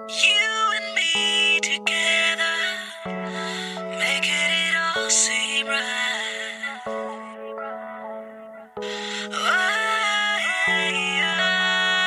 You and me together, making it all seem right. Oh, yeah.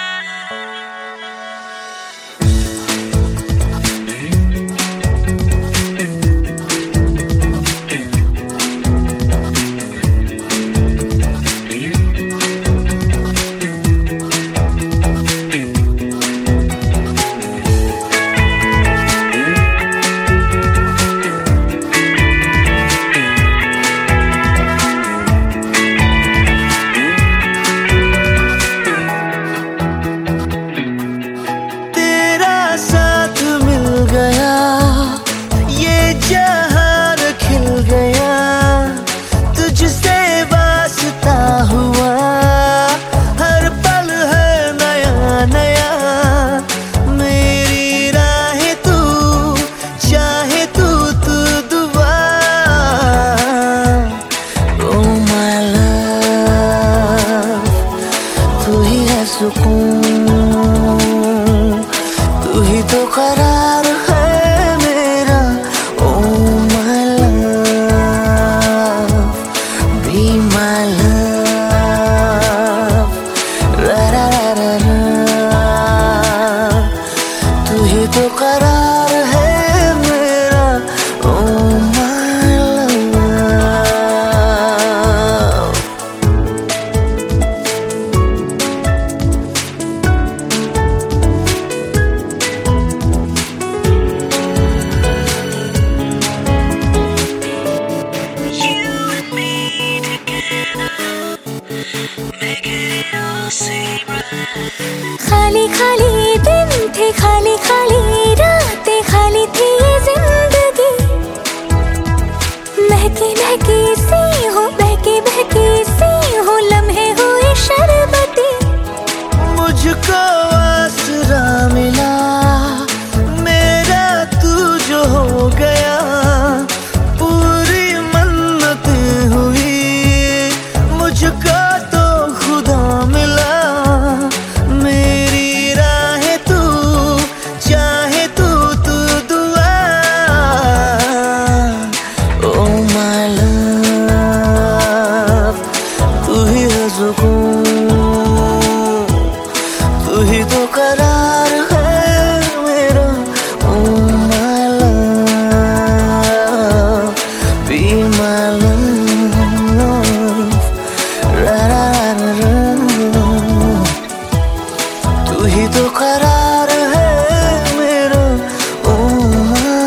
तू ही तो करार है मेरा। Oh my love, be my love, ra ra ra ra ra। तू ही तो करार है मेरा। Oh my love। खाली खाली दिन थे, खाली खाली रातें, खाली थी ये जिंदगी। महकी महकी सी हो, बहकी बहकी सी हो, लम्हे हुए शरबती। मुझको आसरा मिला मेरा, तू जो हो गया। पूरी मन्नत हुई मुझको तो खुदा मिला। मेरी राहें तू चाहे तू दुआ। Oh my love, तू ही है सुकून, तू ही तो करार है मेरा। Oh my love, be my love, ra ra ra ra। तू ही तो करार है मेरा। Oh my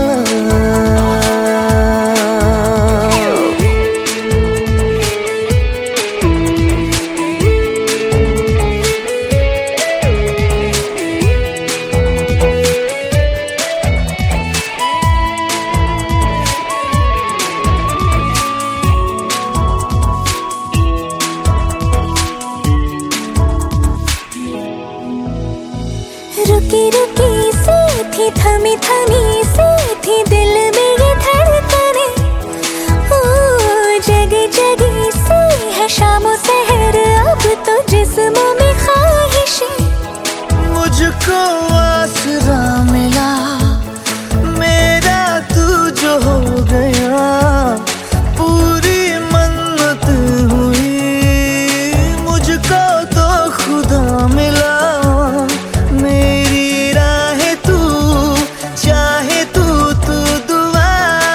रुकी रुकी सी थी, थमी थमी सी थी दिल में ये धड़कने। ओ जगी जगी सी है शामों सहर, अब तो जिस्मों में ख्वाहिशें। मुझको आसरा मिला मेरा, तू जो हो गया। पूरी मन्नत हुई मुझको तो खुदा मिला। मेरी राहें तू चाहे तू दुआ।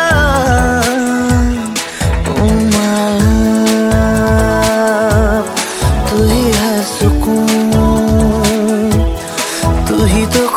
Oh my love, तू ही है सुकून, तू ही तो